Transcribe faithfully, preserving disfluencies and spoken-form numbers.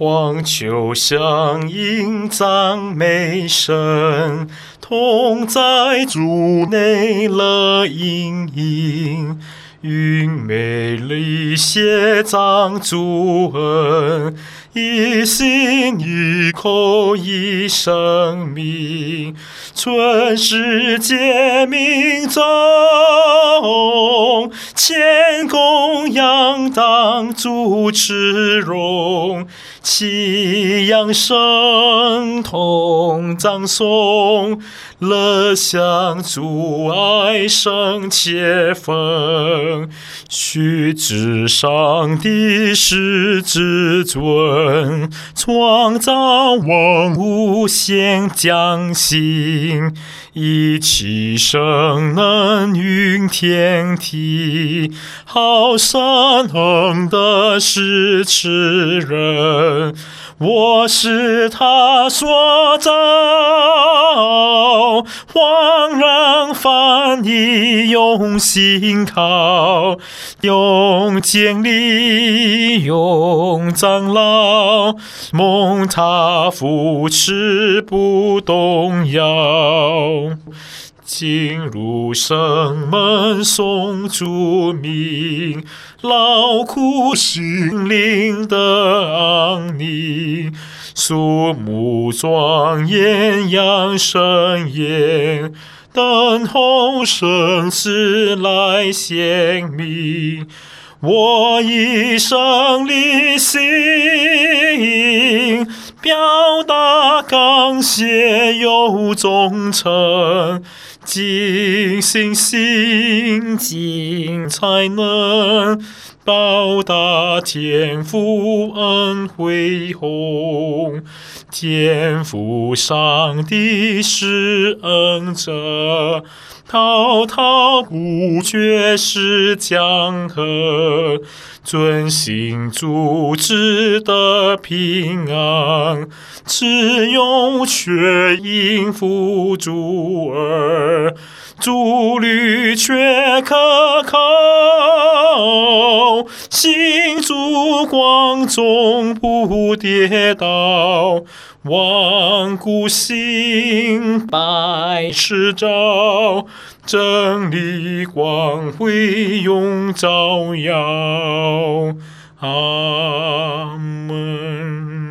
黄秋声映赞美神，同在主内乐盈盈。云美丽写赞主恩，一心一口一生命，全世界民众谦恭仰当主持荣，齐扬声同赞颂，乐享主爱生切分。须知上帝是至尊，创造万物显将心，一气生能运天体，好生恒的是持人。我是他所造，恍然翻译用心靠，用建立用长老，蒙他扶持不动摇。进入圣门颂主名，劳苦心灵的安宁，肃穆庄严扬声言，等候生死来显明。我一生理性表达感谢又忠诚，尽心心尽才能报答天父恩惠宏。天父上帝是恩者，滔滔不绝是江河，遵行主旨的平安，只有却应付主儿，主律却可靠，行主光中不跌倒，万古兴百世照，真理光辉永照耀。阿门。